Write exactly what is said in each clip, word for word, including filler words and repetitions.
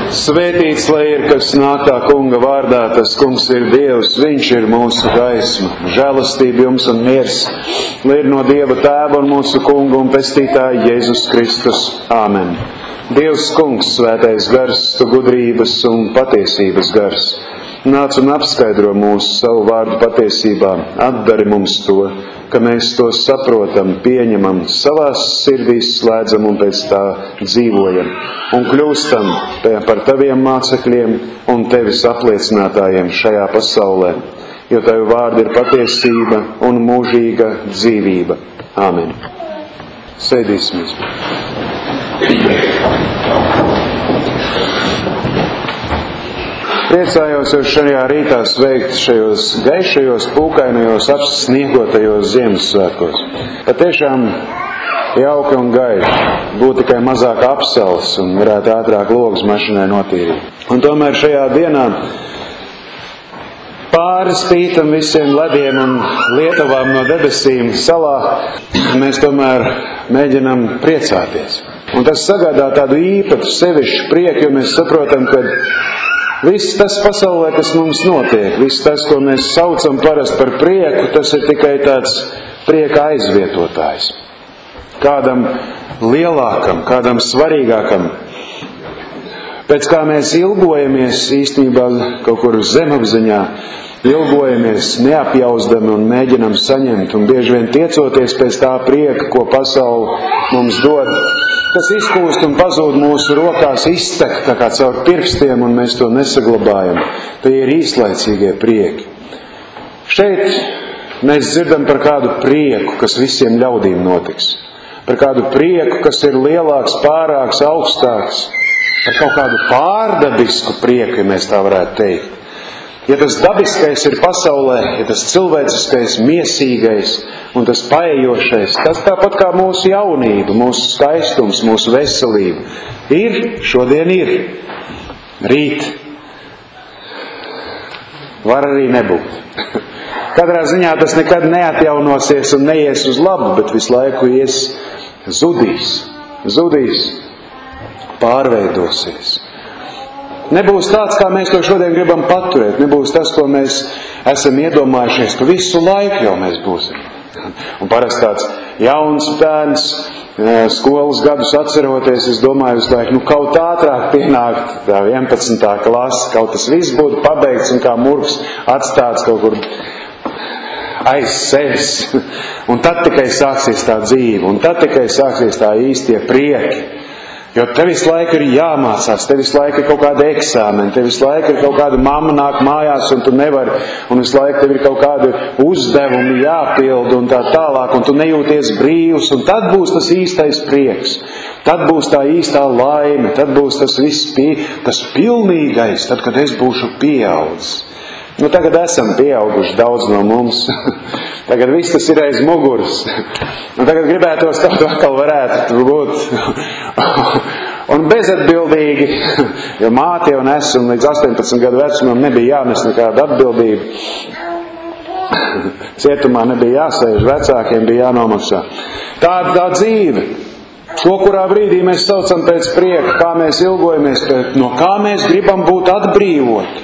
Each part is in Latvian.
Svētīts, lai ir, kas nāk tā kunga vārdā, tas kungs ir Dievs, viņš ir mūsu gaisma. Žēlastība jums un miers, lai ir no Dieva Tēva un mūsu kunga un pestītāja Jēzus Kristus. Āmen. Dievs kungs, svētais gars, tu gudrības un patiesības gars. Nāc un apskaidro mūsu savu vārdu patiesībā, atdari mums to, ka mēs to saprotam, pieņemam, savās sirdīs slēdzam un pēc tā dzīvojam, un kļūstam par taviem mācekļiem un tevis apliecinātājiem šajā pasaulē, jo tavi vārdi ir patiesība un mūžīga dzīvība. Āmen. Sēdīsimies. Priecājos jūs šajā rītā sveikt šajos gaišajos, pūkainajos, apsniegotajos Ziemassvētkos. Patiešām jauki un gaiši, būtu tikai mazāk apsals un varētu ātrāk logus mašinai notīrīt. Un tomēr šajā dienā pāri spītam visiem lediem un lietavām no debesīm salā, mēs tomēr mēģinam priecāties. Un tas sagādā tādu īpašu sevišķu prieku, jo mēs saprotam, ka viss tas pasaulē, kas mums notiek, viss tas, ko mēs saucam parasti par prieku, tas ir tikai tāds prieka aizvietotājs. Kādam lielākam, kādam svarīgākam. Pēc kā mēs ilgojamies īstenībā kaut kur zemapziņā, ilgojamies neapjauzdami un mēģinam saņemt, un bieži vien tiecoties pēc tā prieka, ko pasaule mums dod, kas izkūst un pazūd mūsu rokās, iztek tā kā caur pirkstiem, un mēs to nesaglabājam. Tie ir īslaicīgie prieki. Šeit mēs dzirdam par kādu prieku, kas visiem ļaudīm notiks. Par kādu prieku, kas ir lielāks, pārāks, augstāks. Par kaut kādu pārdabisku prieku, ja mēs tā varētu teikt. Ja tas dabiskais ir pasaulē, ja tas cilvēciskais, miesīgais un tas paejošais, tas tāpat kā mūsu jaunība, mūsu skaistums, mūsu veselība. Ir, šodien ir. Rīt var arī nebūt. Katrā ziņā tas nekad neatjaunosies un neies uz labu, bet visu laiku ies zudīs, zudīs, pārveidosies. Nebūs tāds, kā mēs to šodien gribam paturēt. Nebūs tas, ko mēs esam iedomājušies, ka visu laiku jau mēs būsim. Un parasti tāds jauns bērns, skolas gadus atceroties, es domāju, uz laiku, nu kaut ātrāk pienākt tā vienpadsmitā klase, kaut tas viss būtu pabeigts un kā murgs atstāts kaut kur aiz sevis. Un tad tikai sāksies tā dzīve, un tad tikai sāksies tā īstie prieki. Jo te visu laiku ir jāmācās, te visu laiku ir kaut kāda eksāmena, te visu laiku ir kaut kāda mamma nāk mājās un tu nevari, un visu laiku tev ir kaut kādi uzdevumi jāpild un tā tālāk, un tu nejūties brīvs, un tad būs tas īstais prieks, tad būs tā īstā laime, tad būs tas viss, pie, tas pilnīgais, tad, kad es būšu pieaudzis. Nu, tagad esam pieauguši daudz no mums. Tagad viss tas ir aiz muguras. Un tagad gribētos kaut atkal varētu būt. Un bezatbildīgi, jo māte un es un līdz astoņpadsmit gadu vecumam nebija jānes nekāda atbildība. Cietumā nebija jāsēž, vecākiem bija jānomaksā. Tāda tā dzīve. To, kurā brīdī mēs saucam pēc prieka, kā mēs ilgojamies, no kā mēs gribam būt atbrīvoti.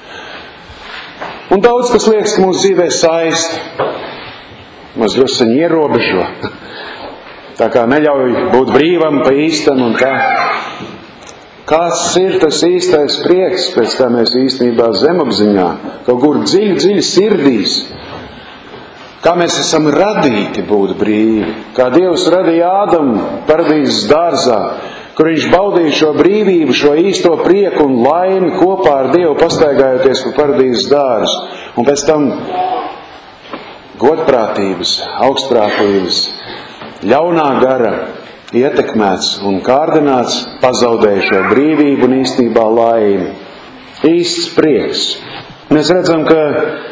Un daudz, kas liekas, ka mūsu dzīvē saista, mums drusciņi ierobežo. Tā kā neļauj būt brīvam pa īstam un tā. Kāds ir tas īstais prieks, pēc kā mēs īstenībā zemapziņā, kaut kur dziļi, dziļi sirdīs, kā mēs esam radīti būt brīvi, kā Dievs radīja Ādamu paradīzes dārzā, kur viņš baudīja šo brīvību, šo īsto prieku un laimi kopā ar Dievu pastaigājoties pa paradīzes dārzu. Un pēc tam godprātības, augstprātības, ļaunā gara ietekmēts un kārdināts, pazaudēja šo brīvību un īstenībā laimi. Īsts prieks. Mēs redzam, ka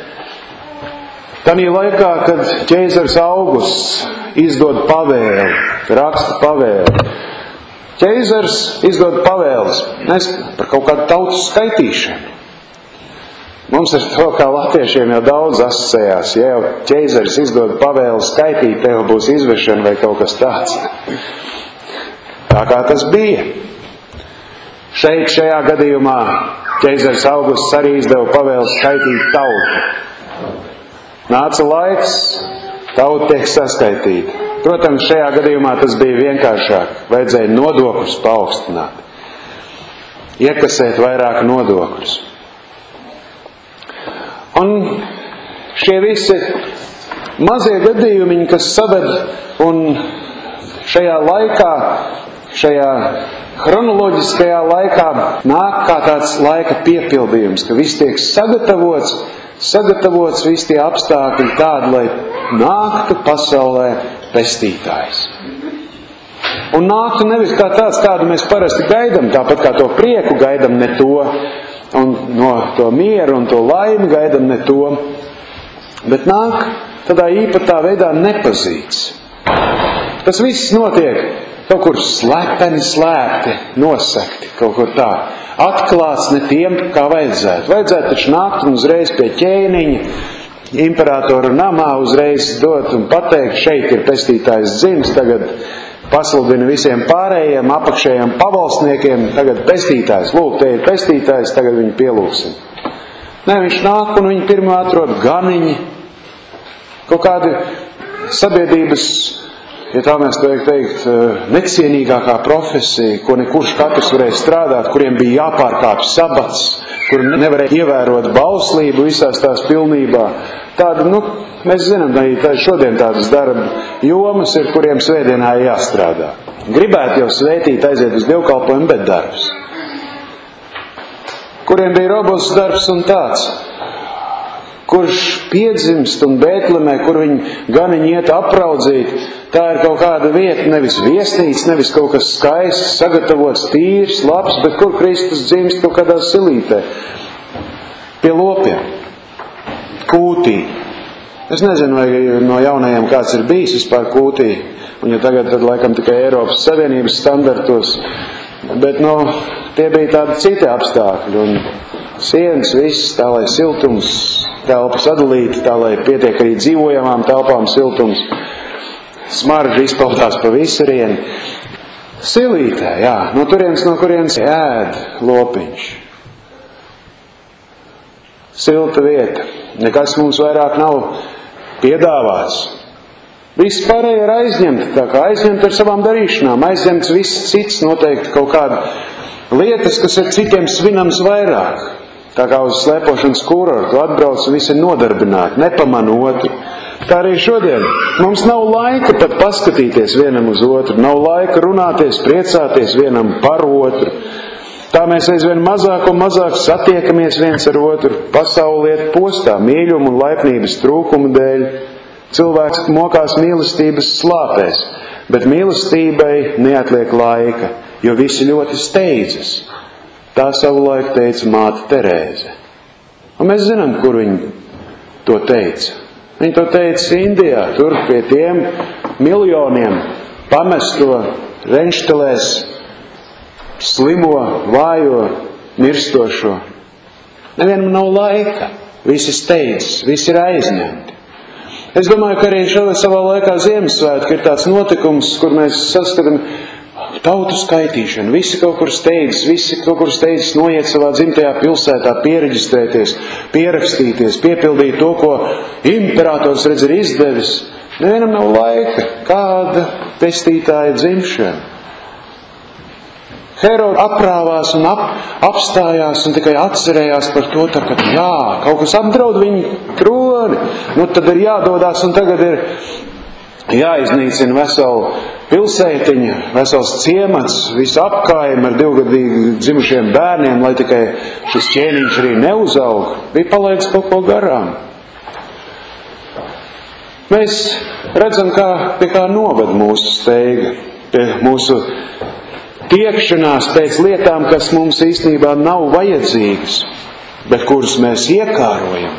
tamī laikā, kad ķeizars Augusts izdod pavēli, raksta pavēli, ķeizars izdod pavēles, nes par kaut kādu tautas skaitīšanu. Mums ar to, kā latviešiem jau daudz asociējās, ja jau ķeizars izdod pavēli skaitīt, tev būs izvešana vai kaut kas tāds. Tā kā tas bija. Šeit, šajā gadījumā, ķeizars Augusts arī izdeva pavēli skaitīt tautu. Nāca laiks, tauta tiek saskaitīta. Protams, šajā gadījumā tas bija vienkāršāk. Vajadzēja nodokļus paaugstināt. Iekasēt vairāk nodokļus. Un šie visi mazie gadījumi, kas saved un šajā laikā, šajā chronoloģiskajā laikā nāk kā tāds laika piepildījums, ka viss tiek sagatavots, sagatavots visi tie apstākļi tādi, lai nāktu pasaulē pestītājs. Un nāktu nevis kā tāds, kādu mēs parasti gaidam, tāpat kā to prieku gaidam ne to, un no to mieru un to laimi gaidam ne to, bet nāk tādā īpatā veidā nepazīts. Tas viss notiek kaut kur slepeni, slēpti, nosakti, kaut kur tā. Atklāts ne tiem, kā vajadzētu. Vajadzētu taču nākt un uzreiz pie ķēniņa, imperatoru namā uzreiz dot un pateikt, šeit ir pestītājs dzimis, tagad pasludina visiem pārējiem, apakšējiem pavalsniekiem, tagad pestītājs, lūk, te ir pestītājs, tagad viņu pielūksim. Nē, viņš nāk un viņi pirmā atrod ganiņi, kaut kādi sabiedrības, ja tā mēs vajag teikt, necienīgākā profesija, ko nekurš katrs varēja strādāt, kuriem bija jāpārkāpj sabats, kur nevarēja ievērot bauslību visās tās pilnībā. Tāda, nu, mēs zinām, arī tā šodien tādas darba jomas ir, kuriem svētdienā jāstrādā. Gribētu jau svētīt, aiziet uz dievkalpojumu, bet darbs. Kuriem bija robots darbs un tāds, kurš piedzimst un Bētlemē, kur viņi ganiņi iet apraudzīt, tā ir kaut kāda vieta, nevis viesnīca, nevis kaut kas skaists, sagatavots, tīrs, labs, bet kur Kristus dzimst kaut kādā silītē. Pie lopiem. Kūtī. Es nezinu, vai no jaunajiem kāds ir bijis vispār kūtī, un ja tagad, tad laikam tikai Eiropas Savienības standartos, bet, nu, tie bija tādi citi apstākļi, un sienas viss, tā lai siltums, telpas sadalīta, tā lai pietiek arī dzīvojamām telpām siltums. Smarža izpaudās pa visurieni. Silītē, jā, no turienes, no kurienes ēd lopiņš. Silta vieta. Nekas mums vairāk nav piedāvāts. Viss pārējie ir aizņemti, tā kā aizņemti ar savām darīšanām. Aizņemts viss cits, noteikti kaut kāda lietas, kas ir citiem svinams vairāk. Tā kā uz slēpošanas kurortu atbrauc un visi ir nodarbināti, nepamana otru. Tā arī šodien. Mums nav laika pat paskatīties vienam uz otru, nav laika runāties, priecāties vienam par otru. Tā mēs aizvien mazāk un mazāk satiekamies viens ar otru. Pasaule iet postā mīļuma un laipnības trūkuma dēļ. Cilvēks mokās mīlestības slāpēs, bet mīlestībai neatliek laika, jo visi ļoti steidzas. Tā savulaik teica māte Terēze. Un mēs zinām, kur viņi to teica. Viņi to teica Indijā, tur pie tiem miljoniem pamesto, renštelēs, slimo, vājo, mirstošo. Nevienam nav laika, visi steidzas, visi ir aizņemti. Es domāju, ka arī šādā savā laikā Ziemassvētki ir tāds notikums, kur mēs saskatām tautu skaitīšanu. Visi kaut kur steidzas, visi kaut kur steidzas noiet savā dzimtajā pilsētā, piereģistrēties, pierakstīties, piepildīt to, ko imperators redz ir izdevis. Nevienam nav laika, kāda pestītāja dzimšana. Herods aprāvās un ap, apstājās un tikai atcerējās par to, tā, ka jā, kaut kas apdraud viņu kroni. Nu, tad ir jādodās un tagad ir jāiznīcina veselu pilsētiņu, vesels ciemats, visu apkārim ar divgadīgi dzimušiem bērniem, lai tikai šis ķēniņš arī neuzaug. Bija palaidis kaut ko garām. Mēs redzam, kā, pie kā noved mūsu steiga, pie mūsu tiekšanās pēc lietām, kas mums īstenībā nav vajadzīgas, bet kuras mēs iekārojam.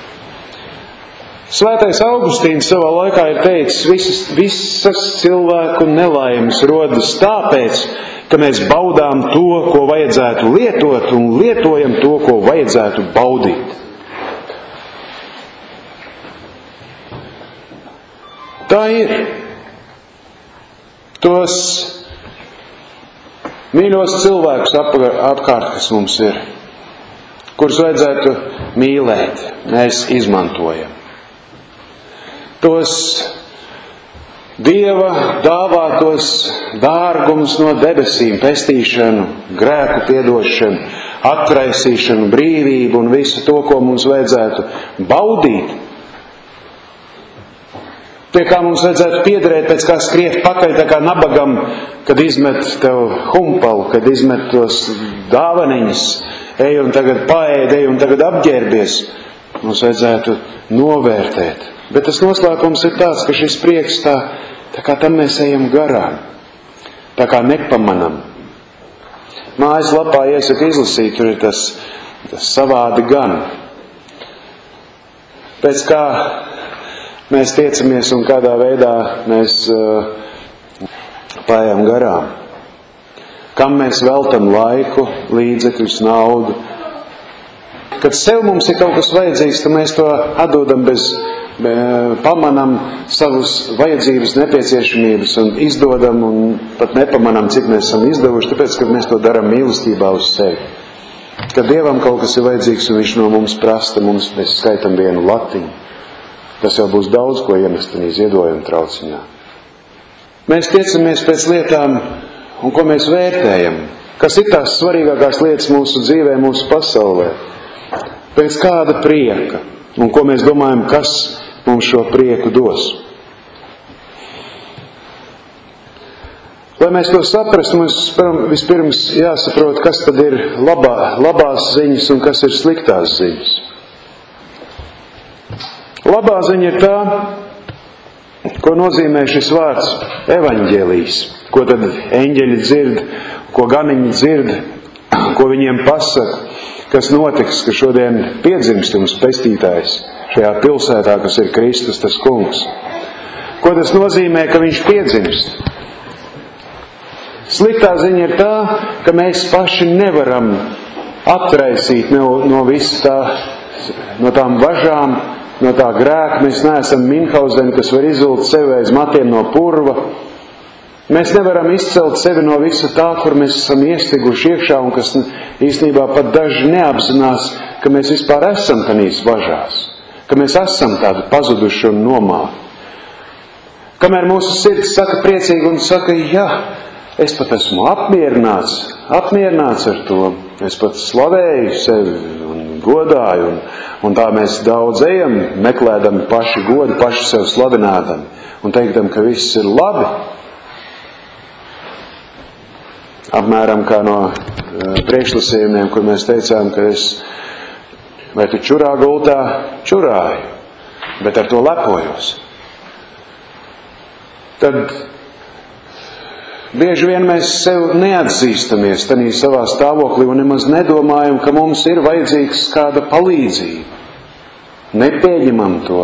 Svētais Augustīns savā laikā ir teicis, visas, visas cilvēku nelaimes rodas tāpēc, ka mēs baudām to, ko vajadzētu lietot, un lietojam to, ko vajadzētu baudīt. Tā ir. Tos mīļos cilvēkus apkārt, kas mums ir, kurus vajadzētu mīlēt, mēs izmantojam. Tos Dieva dāvātos dārgumus no debesīm, pestīšanu, grēku piedošanu, atraisīšanu, brīvību un visu to, ko mums vajadzētu baudīt. Pie kā mums vajadzētu piederēt, pēc kā skriet pakaļ, tā kā nabagam, kad izmet tev humpalu, kad izmet tos dāvaniņas, ej un tagad paēd, ej un tagad apģērbies. Mums vajadzētu novērtēt. Bet tas noslēpums ir tāds, ka šis prieks tā, tā kā tam mēs ejam garām, tā kā nepamanam. Mājas lapā iesaka izlasīt, tur ir tas, tas savādi gan. Pēc kā mēs tiecamies un kādā veidā mēs uh, pājām garām. Kam mēs veltam laiku, līdzekļus, naudu. Kad sev mums ir kaut kas vajadzīgs, tad mēs to atdodam bez, pamanam savus vajadzības, nepieciešamības un izdodam un pat nepamanam, cik mēs esam izdevuši, tāpēc, ka mēs to darām mīlestībā uz sevi. Kad Dievam kaut kas ir vajadzīgs un Viņš no mums prasta, mums mēs skaitam vienu latiņu. Tas jau būs daudz, ko iemest un ziedojuma trauciņā. Mēs tiecamies pēc lietām, un ko mēs vērtējam. Kas ir tās svarīgākās lietas mūsu dzīvē, mūsu pasaulē? Pēc kāda prieka, un ko mēs domājam, kas mums šo prieku dos. Lai mēs to saprastu, mums vispirms jāsaprot, kas tad ir labā, labās ziņas un kas ir sliktās ziņas. Labā ziņa ir tā, ko nozīmē šis vārds evaņģēlijs, ko tad eņģeļi dzird, ko ganiņi dzird, ko viņiem pasaka, kas notiks, ka šodien piedzimst jums pestītājs šajā pilsētā, kas ir Kristus, tas kungs. Ko tas nozīmē, ka viņš piedzimst? Sliktā ziņa ir tā, ka mēs paši nevaram atraisīt no, no visu tā, no tām važām, no tā grēka. Mēs neesam Minhauseni, kas var izvilkt sevi aiz matiem no purva. Mēs nevaram izcelt sevi no visa tā, kur mēs esam iestiguši iekšā un kas īstenībā pat daži neapzinās, ka mēs vispār esam tanīs važās, ka mēs esam tādi pazuduši un nomāti. Kamēr mūsu sirds saka priecīgi un saka, jā, es pat esmu apmierināts, apmierināts ar to, es pat slavēju sevi un godāju, un, un tā mēs daudz ejam, meklēdami paši godu, paši sev slavinādami un teikdam, ka viss ir labi. Apmēram kā no uh, priekšlasījumiem, kur mēs teicām, ka es vai tu čurā gultā čurāju, bet ar to lepojos. Tad bieži vien mēs sev neatzīstamies tanī savā stāvoklī un nemaz nedomājam, ka mums ir vajadzīgs kāda palīdzība. Nepieņemam to.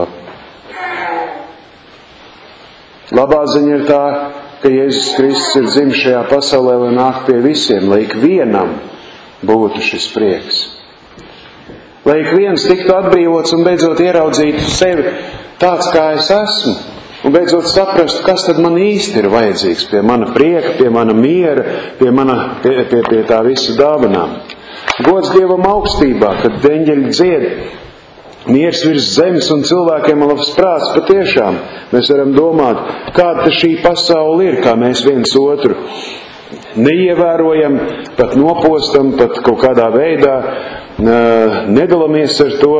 Labā ziņa ir tā, ka Jēzus Kristus ir dzimis šajā pasaulē, lai nāk pie visiem, lai ik vienam būtu šis prieks. Lai ik viens tiktu atbrīvots un beidzot ieraudzītu sevi tāds, kā es esmu, un beidzot saprastu, kas tad man īsti ir vajadzīgs pie mana prieka, pie mana miera, pie, mana, pie, pie, pie tā visu dāvanām. Gods Dievam augstībā, kad eņģeļi dzied, miers virs zemes un cilvēkiem labs prāts, patiešām mēs varam domāt, kāda šī pasaule ir, kā mēs viens otru neievērojam, pat nopostam, pat kaut kādā veidā nedalāmies ar to.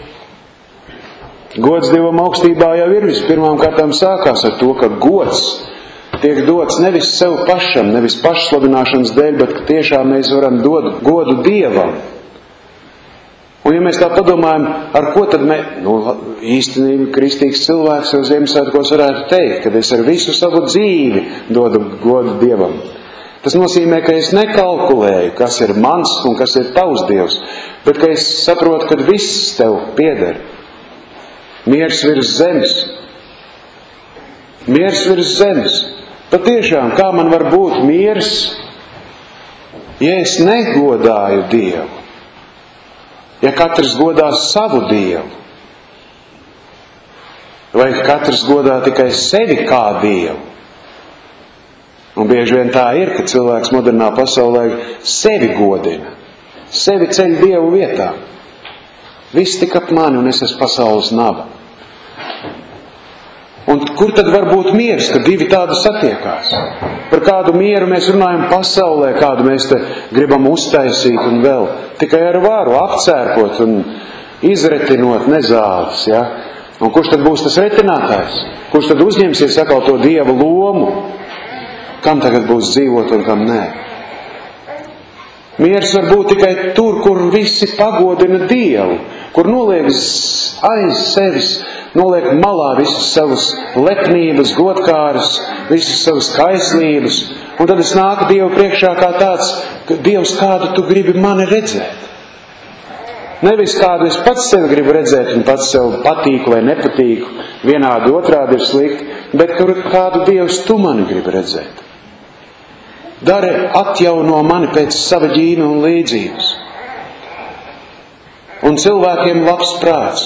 Gods Dievam augstībā jau ir vispirmām kārtām sākās ar to, ka gods tiek dots nevis sev pašam, nevis pašslavināšanas dēļ, bet ka tiešām mēs varam dot godu Dievam. Un ja mēs tā padomājam, ar ko tad mēs, nu, īstenībā kristīgs cilvēks jau Ziemassvētkos varētu teikt, kad es ar visu savu dzīvi dodu godu Dievam. Tas nozīmē, ka es nekalkulēju, kas ir mans un kas ir tavs Dievs, bet ka es saprotu, ka viss tev pieder. Miers virs zemes. Miers virs zemes. Patiešām, kā man var būt miers, ja es negodāju Dievu? Ja katrs godā savu Dievu, vai katrs godā tikai sevi kā Dievu, Un bieži vien tā ir, ka cilvēks modernā pasaulē sevi godina. Sevi ceļ Dievu vietā. Viss tik ap mani un es esmu pasaules naba. Un kur tad var būt miers, kad divi tādi satiekās? Par kādu mieru mēs runājam pasaulē, kādu mēs te gribam uztaisīt un vēl. Tikai ar varu apcērpot un izretinot nezāles, ja? Un kurš tad būs tas retinātājs? Kurš tad uzņemsies atkal to Dieva lomu? Kam tagad būs dzīvot un kam nē? Miers var būt tikai tur, kur visi pagodina Dievu, kur noliek aiz sevis, noliek malā visas savas lepnības, godkāras, visas savas kaislības, un tad es nāku Dievu priekšā kā tāds, ka Dievs, kādu tu gribi mani redzēt. Nevis kādu es pats sevi gribu redzēt un pats sev patīku vai nepatīku, vienādi otrādi ir slikti, bet kādu Dievs tu mani gribi redzēt. Dari, atjauno mani pēc sava ģīna un līdzības. Un cilvēkiem labs prāts.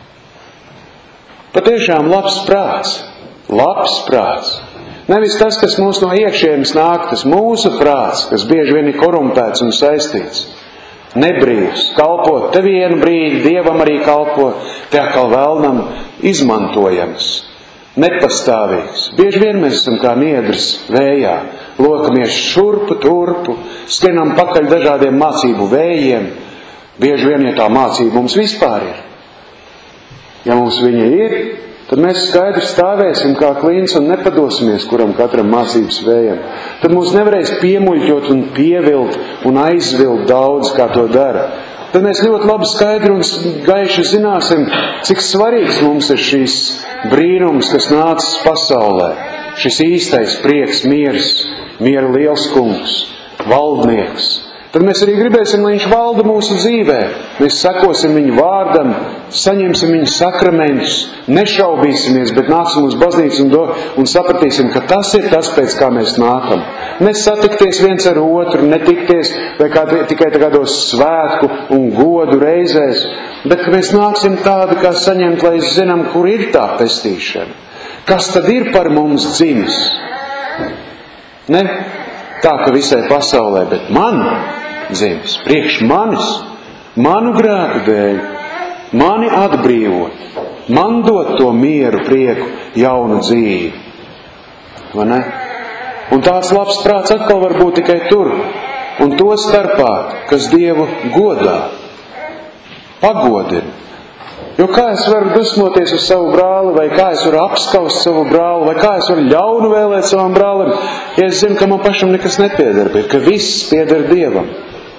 Patiešām labs prāts. Labs prāts. Nevis tas, kas mums no iekšienes nāk, tas mūsu prāts, kas bieži vien ir korumpēts un saistīts. Nebrīvs, kalpot te vienu brīdi, Dievam arī kalpo, te atkal vēlnam izmantojams, nepastāvīgs. Bieži vien mēs esam kā niedris vējā, lokamies šurpu, turpu, skrienam pakaļ dažādiem mācību vējiem. Bieži vien, ja tā mācība mums vispār ir. Ja mums viņa ir, tad mēs skaidri stāvēsim kā klīns un nepadosimies kuram katram mācības vējam. Tad mūs nevarēs piemuļķot un pievilt un aizvilt daudz, kā to dara. Tad mēs ļoti labi skaidri un gaiši zināsim, cik svarīgs mums ir šīs brīnums, kas nācis pasaulē. Šis īstais prieks, miers, miera liels kungs, valdnieks. Tad mēs arī gribēsim, lai viņš valda mūsu dzīvē. Mēs sekosim viņu vārdam, saņemsim viņu sakramentus, nešaubīsimies, bet nāksim uz baznīcu un, do, un sapratīsim, ka tas ir tas, pēc kā mēs nākam. Nesatikties viens ar otru, netikties vai kā, tikai kādos svētku un godu reizēs, bet ka mēs nāksim tādi, kā saņemt, lai zinām, kur ir tā pestīšana. Kas tad ir par mums dzimis? Ne tā, ka visai pasaulē, bet man dzimis, priekš manis, manu grēku dēļ, mani atbrīvot, man dot to mieru, prieku, jaunu dzīvi. Vai ne? Un tāds labs prāts atkal var būt tikai tur, un to starpā, kas Dievu godā, pagodina. Jo kā es varu dusmoties uz savu brāli, vai kā es varu apskaust savu brāli, vai kā es varu ļaunu vēlēt savam brālim, ja es zinu, ka man pašam nekas nepieder, bet ka viss pieder Dievam.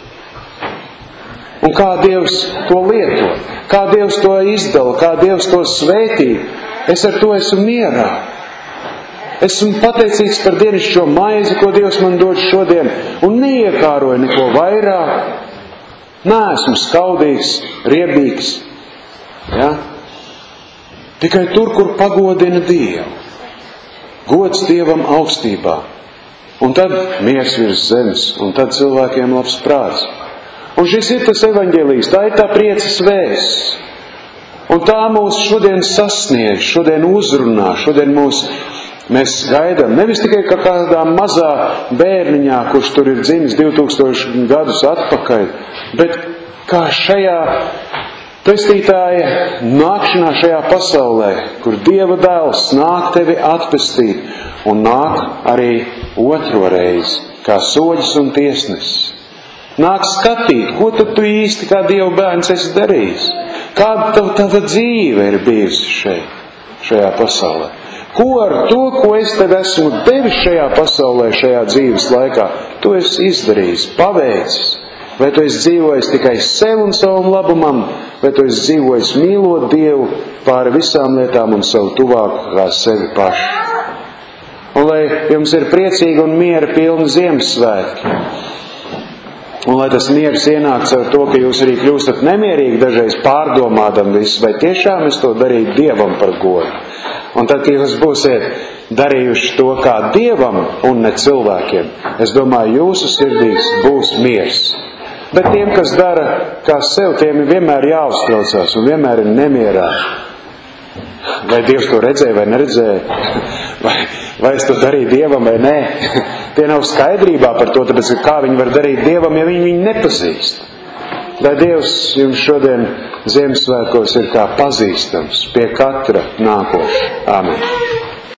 Un kā Dievs to lieto, kā Dievs to izdala, kā Dievs to svētī, es ar to esmu mierā. Esmu pateicīgs par dienišķo maizi, ko Dievs man dod šodien, un neiekāroju neko vairāk. Neesmu skaudīgs, riebīgs. Ja? Tikai tur, kur pagodina Dievu. Gods Dievam augstībā. Un tad miers virs zemes. Un tad cilvēkiem labs prāts. Un šis ir tas evaņģēlijs. Tā ir tā priecas vēsts. Un tā mūs šodien sasniedz, šodien uzrunā, šodien mūs mēs gaidām. Nevis tikai kā kādā mazā bērniņā, kurš tur ir dzimis divtūkstoši gadus atpakaļ, bet kā šajā pestītāja nākšanā šajā pasaulē, kur Dieva dēls nāk tevi atpestīt un nāk arī otro reizi, kā soģis un tiesnesis. Nāk skatīt, ko tad tu īsti kā Dieva bērns esi darījis? Kāda tava, tava dzīve ir bijusi šeit, šajā pasaulē? Ko ar to, ko es tev esmu devis šajā pasaulē, šajā dzīves laikā, tu esi izdarījis, paveicis? Vai tu esi dzīvojis tikai sev un savam labumam, vai tu esi dzīvojis mīlot Dievu pāri visām lietām un savu tuvāku kā sevi pašu? Un lai jums ir priecīgi un miera pilni Ziemassvētki. Un lai tas miers ienāks ar to, ka jūs arī kļūstat nemierīgi dažreiz pārdomādam visu, vai tiešām es to darīju Dievam par godu. Un tad, kad jūs būsiet darījuši to kā Dievam un ne cilvēkiem, es domāju, jūsu sirdīs būs miers. Bet tiem, kas dara kā sev, tiem vienmēr jāuztraucās un vienmēr ir nemierā. Vai Dievs to redzēja vai neredzēja? Vai, vai es to darīju Dievam vai nē? tie nav skaidrībā par to, tāpēc, ka kā viņi var darīt Dievam, ja viņi viņu nepazīst. Lai Dievs jums šodien Ziemassvētkos ir kā pazīstams pie katra nākoša. Āmen.